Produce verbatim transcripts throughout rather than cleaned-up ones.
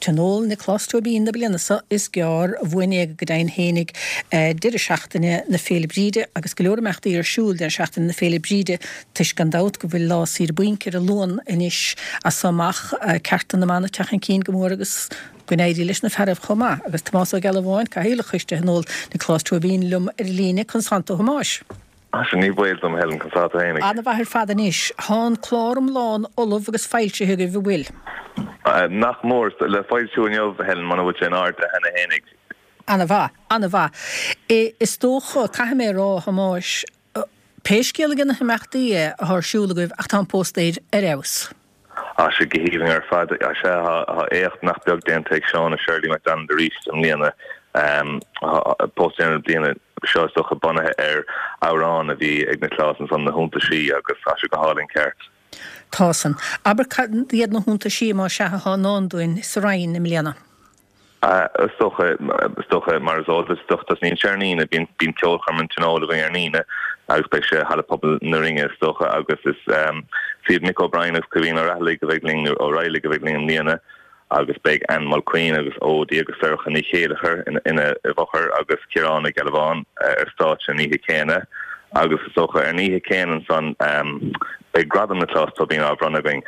Tanol na clostro bí na bliana is gear bhuiine go dain hénig dir a seachtainine na féle bríide agus goormeachtaí ar siúil den seachtain na féle bríide tuis gan dat go bhfuil lá sír buincer a lón inis a samach ceartan na manna techan cín gomór agus gnéidir leis na ferh chomá agus Tomás ó Galháin ca héile chuiste hanol na clostro bín lum ar líne consanto homáis. As ní bhfuil am helen consanto hénig. Anna bhar fadan is hán chlárm lán olah agus feilte thuige bhfuil. Nach mór le fáilisiúneomh helen man bhfuil sin áirte hena hénig. Anna bha, Anna bha. Is tócha caiim mé rá hamáis péiscéalagan na himachtaí a thsúlagah ach tá póstéid ar eos. A sé gohíhing ar fad a sé ha écht nach beag déantaigh seán a Shirley McDonald de ríist an líana póstéanna bliana seostocha bunathe ar árán a bhí ag na clásan san na húnta sí agus a sé go hálinn ceart. Tásan. Aber iad na húnta sí má se há nándúin sa rain na mbliana. Stocha stocha mar zoltas stochtas nín searnína bín bín ceolchar an tunóla bhí ar nína agus bei sé hala pobl na ringe stocha agus is siad Mick O'Brien agus cohín ar rahlig go bhigling ó Riley go bhigling an líana agus beag Ann Mulqueen agus ó Diego Sercha ní chéalachar ina bhochar agus Ciarán Galván ar stáit an ihe céine agus is stocha ar níhe céan san beag gradam na clás tó bín ábrana going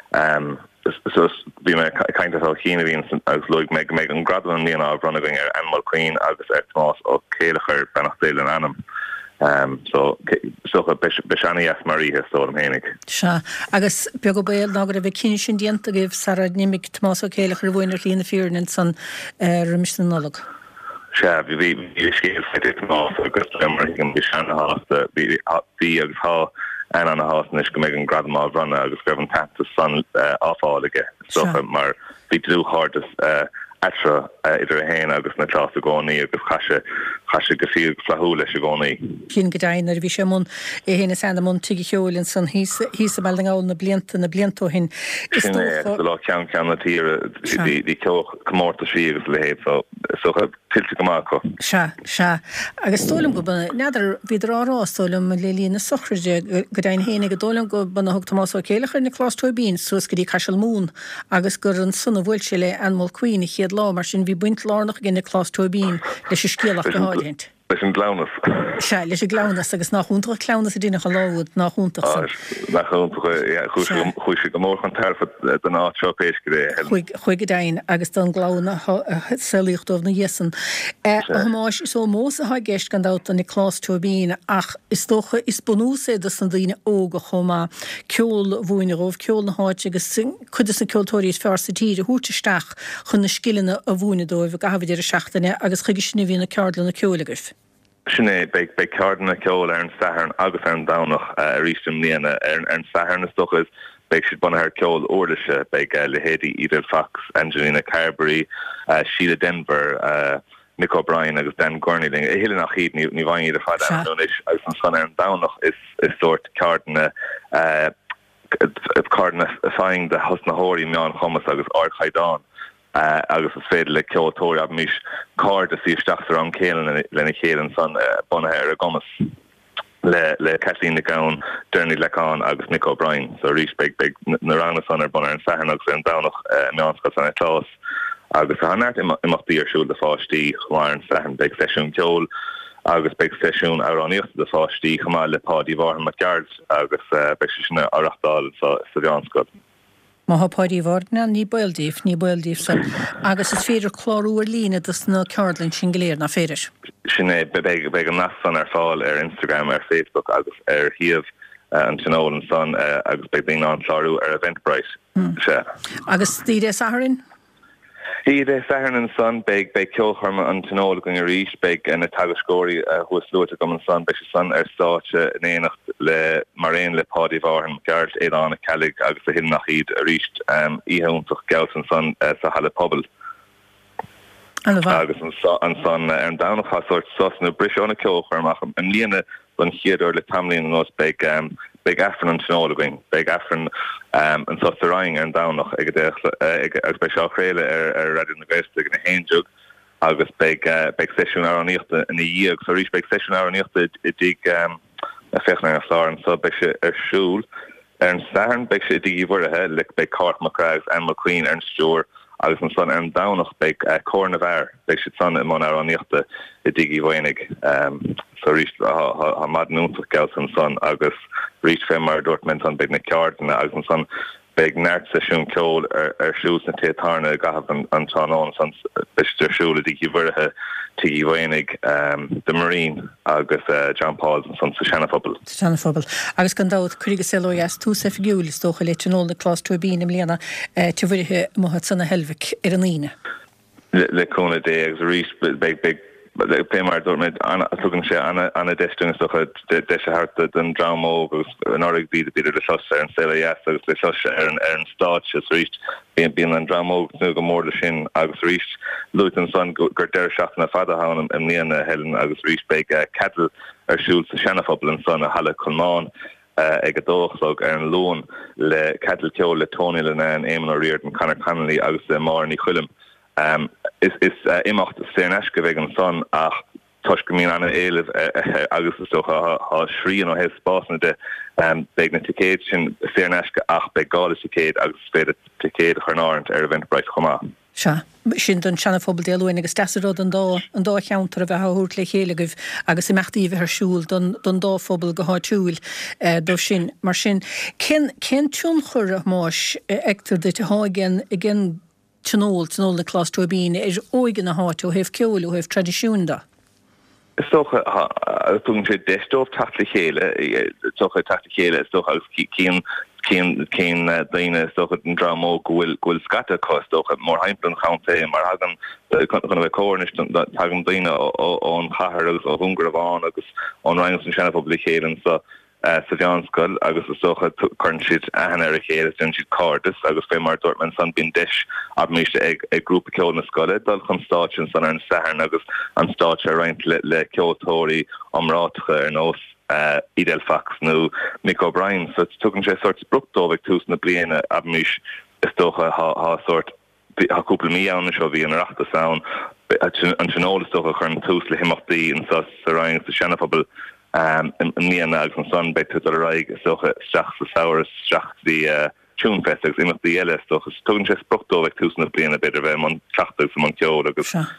so bí me kind of chéine bhíon agus luig me me an gradam an líana ábrana going ar Ann Mulqueen agus ar Tomás ó chéalachar benachtail an anam. Um, so so beshani as Maria so hénig. Sha agus bego beil nagur a bheith cíne sin dianta gibh Sarah nimig Tomás ó chéalachar bhuiinar lína fiúrin san rimisna nolog. Sha vi vi scéil feidir Tomás agus lemar an beshana hásta bí agus há an an hásta is go méid an gradam á runna agus greibh an tata san áfáige. So mar bí tú hard is Etra idir a héin agus na clás a gcónaí agus chaise chaise go fiú flathú leis a gcónaí. Cín go dain ar bhí sé mún é héna sana mún tuigi cheolinn san hí a melding áil na blianta na bliantó hin. Sin é lá cean cean na tíre dí ceoch comórta sí agus le héad so tilte go má chu. Se se agus tólam go buna neidir bhíidir árástólam le lína sochraide go dain héna go dólam go buna thug Tomás ó chéalachar na clás tuaibín suas go dtí caiisiil mún agus gur an sunna bhfuil sé le Ann Mulqueen i chéad lá mar sin bhí buint lánach gin na clás tuaibín leis sé scéalach go háiléint. Leis an glánas. Se leis a glánas agus nachúntaach clánas a dtíine chaláúd nachúntaach san. Nachúntaach chuise go mór an tarfa den átseo péis go ré. Chuig go dain agus don glána selíochtmh na dhéasan. Hamáis is ó mós a ha gceist gan dáta na clás tuaibín ach is tócha is bunúsa de san daoine óga chomá ceol bhuaine róh ceol na háit agus chudas na ceoltóirí is fearsa tíre hútaisteach chun na skillina a bhuaine dóibh a gahabhaidir a seachtaine agus chuige sinna bhína ceardlan na ceolagah. Sinné be be cardna ceol ar an saharn agus ar an dánach a rístim líana ar an saharn na stochas be siad buna ar ceol ordaise be le héadí Edith Fox, Angelina Carberry, uh, Sheila Denver, uh, Mick O'Brien agus Dan Gorniling. E héile nach chiad ní bhain iad a fad anúnis agus an san ar an dánach is is sort cardna uh, cardna fáing de hosnahóí meán chomas agus ard chaidán. Uh, agus is féidir le ceoltóir ab mis card a síisteach ar an céalan lena chéalan san uh, bunathe ar a gomas le le Kathleen na Gown, Derny Lecán agus Mick O'Brien. So rís beag beag na rangna san ar bunathe ar an saharn agus ar an dánach uh, meánsca san a clás. Agus a hanart imachtaí ar siúil de fáistí chumar an saharn beag sesiún ceol agus beag sesiún ar an íochta de fáistí chumá le pádí bharthan McGard agus uh, beag sinna arachtáil sa sa bheanscod. Má hapáidí bhardna ní baildíh ní baildíh san agus is féidir chlárúir lína dus na ceardlann sin goléir na féidir. Sinné beag beag an nasan ar fáil ar Instagram ar Facebook agus ar thiamh an tunólan san agus beag bíon an chlárú ar Eventbrite. Se. Agus tíide saharin? Tíide saharin san beag beag ceolcharma an tunóla going a ríis beag na tagascóirí chuas luúta go an san beag san ar státe in éanacht le maréin le pádí bharthan Garth éán a calig agus a hin nach iad a ríist um, íhúntaach gelsan san uh, sa hala pobl. Agus an san ar an dánach ha sort sos na brisónna ceolcharmach an líana ban chiadúir le tamlíon an os beag um, beag afran an tunóla going beag afran um, an sos a raing ar an dánach ag agus beag seo chréile ar ar radio na gréiste ag na héinjug agus beag uh, beag sesiún ar an íochta in a díag so rís beag sesiún ar an íochta i dig um, a fechna a sáran so beag se ar siúl ar an saharn beag se i dig i bhuirithe le beag Cart McCrags, Ann Mulqueen, Ernst Joer agus an son an danach be cornaver be si son man ar aníochta I digi bhainig so rí ha mad núntaach gail an son agus rí fé mar Dortmund an big na ceartna agus an son big nert sesiún ceol ar ar siús na tétarna gahab an an tánón san bister siúla digi bhuirithe tigi bhainig the Marine agus uh, John Paul san sa Shanafobal. Shanafobal. Agus gan dád chuige selóias tú sa figiúil stocha le tnól na clás tuabín im léana te bhuirithe mohat sanna helvic ar an íne. Le cóna dé agus rí big big pe mar Dortmund ana tugan sé ana ana destung stocha de de harta den drama agus an orig bí bí de sos an sela yes agus le sos an an start has reached being being an drama nu go mór de sin agus reached Luton son gur der schaft na fada han an nian helen agus reached be cattle ar shoots the Shanafobal and son a hala kulman ag a dóchslog ar an loan le cattle ceol le Tony le an Eamon O'Riordan Conor Connolly agus le mar ni chulim Um, is is uh, imacht Steneske wegen son ach toshkemin an elef agus so ha ha shrien o hes spasne de um begnetikation Steneske ach be galisiket agus spede tiked charnarnt er event bright koma. Sha sin don Shanafobal dealúin agus dasrod an dá an dá cheantar a bheit hút le chéilegh agus imachtaí bheit siúil don don dáphobal go háitiúil do sin mar sin cin cin tún chur a máis ectar de te háigen igen tnól tnól na clás tuabín is óigen na háit ó hef ceol ó hef tradiisiúnda. Is toch toen je desktop tachtig hele toch tachtig hele is toch als geen geen geen dingen is toch een drama wil wil scatter kost toch more heimpelen gaan te maar hagen kan we cornish dat hagen dingen on haar of hunger aan agus on rangs en channel publiceren so Uh, Savianskul agus socha current an erichéir den si cardis agus fé mar Dortmund san bin dish ab mis ag ag grúpa ceol na scoile dal chun stáin san ar an saharn agus an stáit a reint le le ceoltóirí amráige ar nós uh, Idelfax nó Mick O'Brien so tugann sé sort brugdóvig tús na bliana ab mis is stocha ha ha sort ha cúpla mí an seo bhí an reachta saon an tnólas stocha chun tús le himachtaí an sa sa rein sa Shanafobal Um, and me and Alex and son back to the right, so strach the sours, strach the uh, tune festigs, in the yellow stuff, so just broke over to some being a bit of a mon tractors among Joe,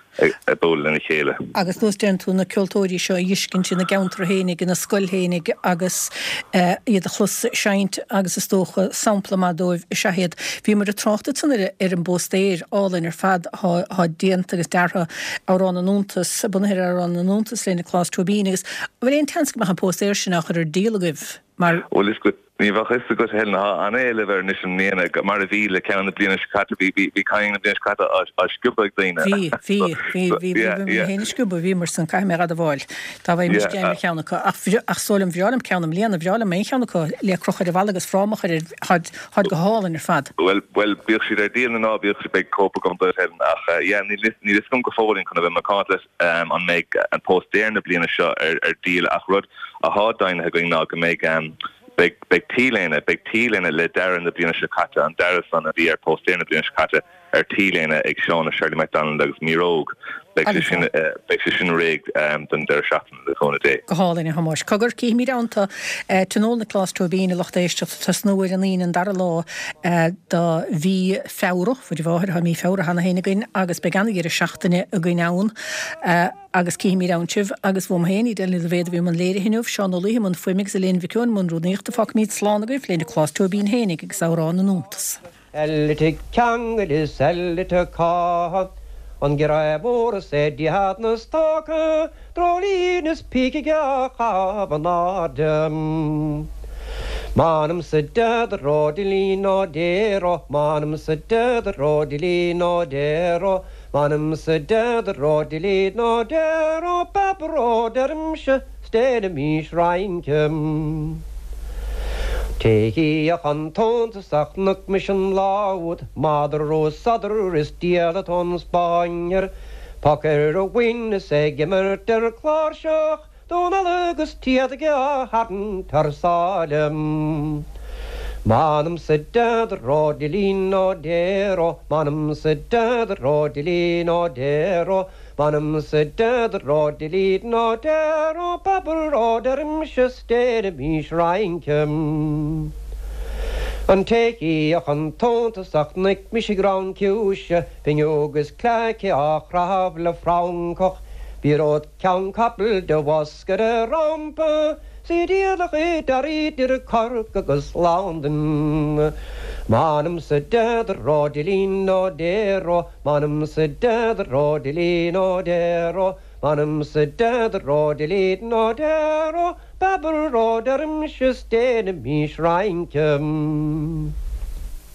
a bowl in a chele. Agus those gentlemen, the cultori show, Yishkin, in the counter Henig, in a skull Henig, Agus, uh, the Hus Shint, Agus Stoch, Samplamado, Shahid, Vimer attracted to the Erin stage, all in her fad, had dient, as Darha, or on an untus, Bonhera on an untus, in the class to beings. Very intense, my post there, she now her deal with. Well, it's good. Ní bhach is go hen an éilever nis néna mar a bhíle cean na bliana scata bhí bhí caiin na bliana scata a scuba daine. Bhí bhí bhí bhí héna scuba bhí mar san caiim ar a bhil. Tá bhí mis ceanna ceannacha ach solim bheálam ceannam líana bheálam mé ceannacha le crochar a bhil agus frámach had had go hálan ar fad. Well well bíoh si ar díana ná bíoh si beag cópa go dul hen ach ní ní is gom go fórin chun a bheith macálas an méid an postéir na bliana seo ar ar díal ach rud a hádain ha going ná go méid big big T-lane, big T-lane le Darren the Bliana Shakata and Darrison at the airport in the Bliana Shakata or T-lane ag Sean Shirley MacDonald agus Mirogue big sin big sin rigged um than their shot the phone day. Go hall in hamosh cogur ki mi down to to know the class to be in loch deist to snow in in dar law da vi feuro for the var ha mi feuro hanna henigin agus began gere schachtene a ginaun agus ki mi down chiv agus vom heni den le ved vi man lede hinuf Sean O'Leary man fuimig zelin vi kun man ro nicht de fak mit slánagri flin class to be in henig sauran nuntas. Ellitig kangel sellitig ka on gerabor said you had no stalker drolinus pikiga havanadum manum said the rodilino dero manum said the rodilino dero manum said the rodilino dero paprodermsh stede mish reinkem Tehi a chanton to sachnuk mission loud, mother rose sudder is dear at on Spanier, poker a win a segimer der clarshach, don a lugus tiadga hadn't her salem. Manum said the rodilino dero, manum said the rodilino dero, manum said the rodilino dero, papa roderim shested mish reinkem. An teiki ach an tóntasach nic mis gran ciúise fin agus cléici a chrab le frauncoch Bíród cean capel de wascar a rampa sé díalach é darí dir corc agus lánden Manam sa dead rodilín no dero Manam sa dead rodilín no dero Manam sa dead rodilín no dero Babel rodarm sjusténe mis reinkem